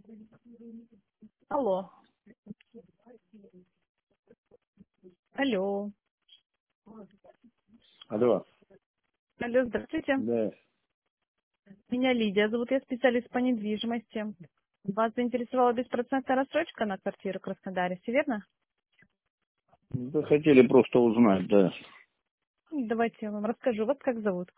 Алло. Алло. Алло. Алло, здравствуйте. Да. Меня Лидия зовут, я специалист по недвижимости. Вас заинтересовала беспроцентная рассрочка на квартиру в Краснодаре, все верно? Вы хотели просто узнать, да. Давайте я вам расскажу. Вас как зовут?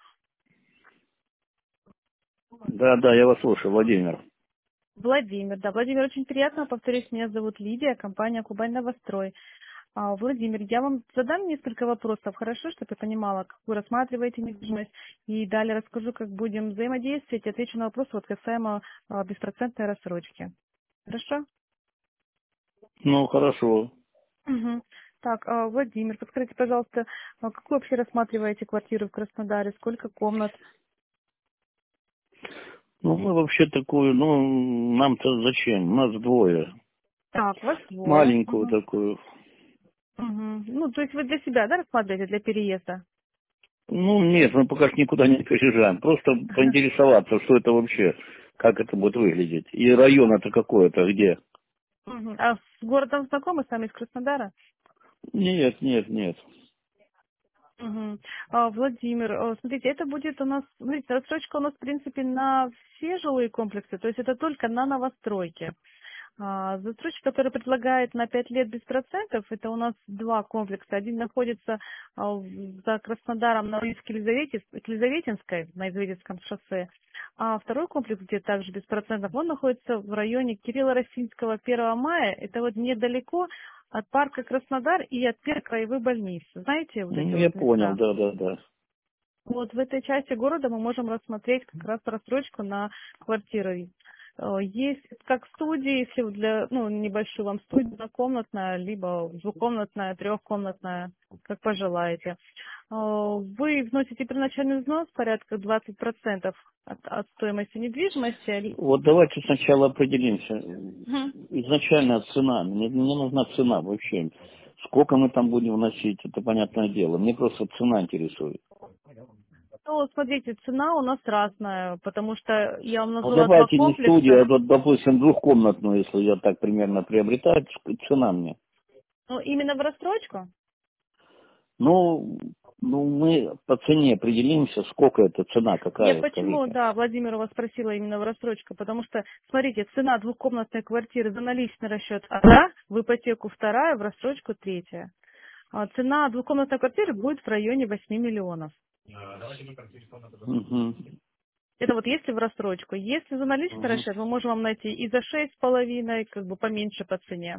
Да, да, я вас слушаю, Владимир. Владимир. Да, Владимир, очень приятно. Повторюсь, меня зовут Лидия, компания Кубань Новострой. Владимир, я вам задам несколько вопросов, хорошо, чтобы я понимала, как вы рассматриваете недвижимость, и далее расскажу, как будем взаимодействовать, и отвечу на вопросы вот касаемо беспроцентной рассрочки. Хорошо? Ну, хорошо. Мгм. Так, Владимир, подскажите, пожалуйста, какую вообще рассматриваете квартиру в Краснодаре? Сколько комнат? Ну, мы вообще такую, ну, нам-то зачем? Нас двое. Так, вас двое. Маленькую Мгм. такую. Мгм. Ну, то есть вы для себя, да, рассматриваете, для переезда? Ну, нет, мы пока что никуда не переезжаем. Просто поинтересоваться, что это вообще, как это будет выглядеть. И район это какой-то, где? Мгм. А с городом знакомы сами из Краснодара? Нет, нет, нет. Мгм. Владимир, смотрите, это будет у нас, смотрите, рассрочка у нас, в принципе, на все жилые комплексы, то есть это только на новостройки. Застройщик, который предлагает на 5 лет без процентов, это у нас два комплекса. Один находится за Краснодаром на улице Елизаветинской, на Елизаветинском шоссе, а второй комплекс, где также без процентов, он находится в районе Кирилла Росинского 1 мая. Это вот недалеко от парка Краснодар и от первой краевой больницы. Знаете вот эти Ну, я вот понял, места? да, да, да. Вот в этой части города мы можем рассмотреть как раз рассрочку на квартиры. Есть как студии, если вы для, ну, небольшую вам студию, однокомнатная, либо двухкомнатная, трехкомнатная, как пожелаете. Вы вносите первоначальный взнос порядка 20% от стоимости недвижимости. Вот давайте сначала определимся. Мгм. Изначально цена. Мне нужна цена вообще. Сколько мы там будем вносить, это понятное дело. Мне просто цена интересует. Ну, смотрите, цена у нас разная, потому что я вам Ну назвала два давайте не студию, комплекса. а вот, допустим, двухкомнатную, если я так примерно приобретаю, цена мне. Ну, именно в рассрочку. Ну, ну мы по цене определимся, сколько это цена, Я какая, почему, скажите. да, Владимир вас спросила именно в рассрочку, потому что, смотрите, цена двухкомнатной квартиры за наличный расчет одна, в ипотеку вторая, в рассрочку третья. Цена двухкомнатной квартиры будет в районе 8 миллионов. Мгм. Это вот если в рассрочку. Если за наличный Мгм. расчет, мы можем вам найти и за 6,5, как бы поменьше по цене.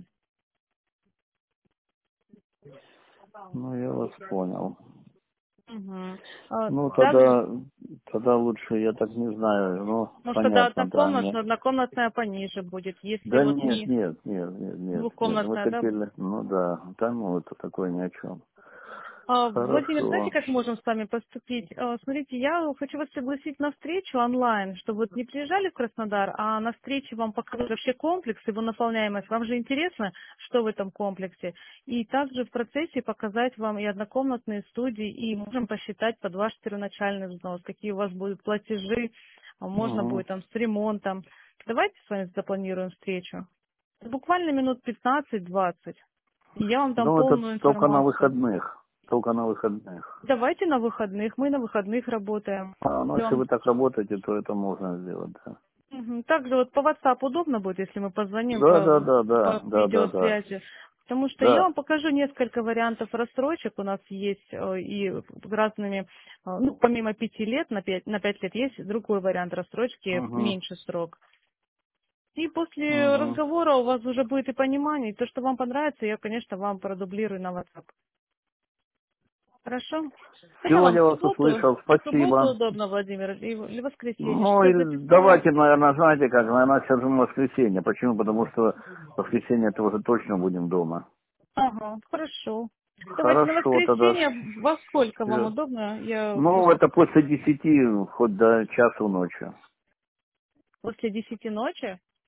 Ну, я вас понял. Мгм. Ну, Также, тогда лучше, я так не знаю, ну, может, тогда понятно, да, мне. однокомнатная пониже будет. Если Да вот нет, не нет, нет, нет, нет, нет. Вы двухкомнатная, да? хотели, ну да, да, ну это такое ни о чем. Владимир, знаете, Хорошо. как можем с вами поступить? Смотрите, я хочу вас пригласить на встречу онлайн, чтобы вот не приезжали в Краснодар, а на встрече вам показать вообще комплекс, его наполняемость. Вам же интересно, что в этом комплексе. И также в процессе показать вам и однокомнатные студии, и можем посчитать под ваш первоначальный взнос, какие у вас будут платежи, можно Мгм. будет там с ремонтом. Давайте с вами запланируем встречу. Буквально минут 15-20. И я вам дам Ну, это полную только на информацию. выходных. Только на выходных. Давайте на выходных. Мы на выходных работаем. Ну, Я если вам- вы так работаете, то это можно сделать, да. Мгм. Также вот по WhatsApp удобно будет, если мы позвоним Да, да, да, да, по да, да, да. видеосвязи. Потому что я Да. вам покажу несколько вариантов рассрочек. У нас есть и разными, ну, помимо 5 лет, на 5 лет есть другой вариант рассрочки, Угу. меньше срок. И после Угу. разговора у вас уже будет и понимание. И то, что вам понравится, я, конечно, вам продублирую на WhatsApp. Хорошо? Когда Все, вам я вас услышал, в субботу спасибо. удобно, Владимир, или в воскресенье? Ну, Что за и число? давайте, наверное, знаете как, наверное, сейчас же воскресенье. Почему? Потому что в воскресенье это уже точно будем дома. Ага, хорошо. Давайте на Хорошо, тогда воскресенье. Во сколько вам все. удобно? Я Ну, просто это после 10, хоть до часу ночи. после 10 ночи.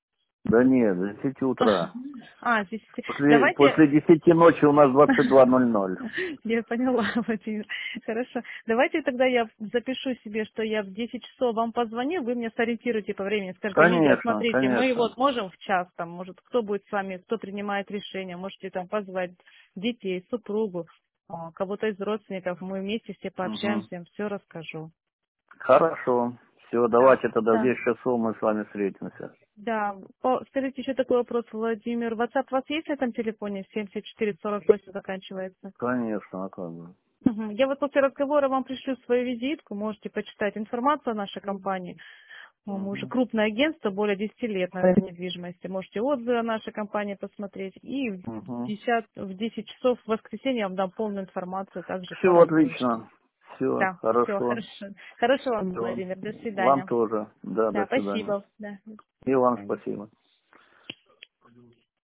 Да нет, до 10 утра. Здесь... Давайте... После 10 ночи у нас 22:00. Я поняла, Владимир. Хорошо. Давайте тогда я запишу себе, что я в 10 часов вам позвоню, вы мне сориентируете по времени. Скажите, Лидия, Конечно, смотрите, мы конечно. вот можем в час, там, может, кто будет с вами, кто принимает решение, можете там позвать детей, супругу, кого-то из родственников, мы вместе все Мгм. пообщаемся, я им все расскажу. Хорошо. Все, Да, давайте тогда в да. 10 часов мы с вами встретимся. Да, скажите еще такой вопрос, Владимир. WhatsApp у вас есть на этом телефоне? 7448 заканчивается. Конечно, а как бы. Мгм. Я вот после разговора вам пришлю свою визитку, можете почитать информацию о нашей компании. Мы уже Мгм. крупное агентство, более 10 лет на рынке недвижимости. Можете отзывы о нашей компании посмотреть. И Мгм. в 10 часов в воскресенье я вам дам полную информацию также по Все рассрочке. отлично. Все Да, все, хорошо. хорошо. Хорошо вам, Все. Владимир. До Вам свидания. тоже. Да, Да, до свидания. спасибо. Да, до И вам свидания. спасибо.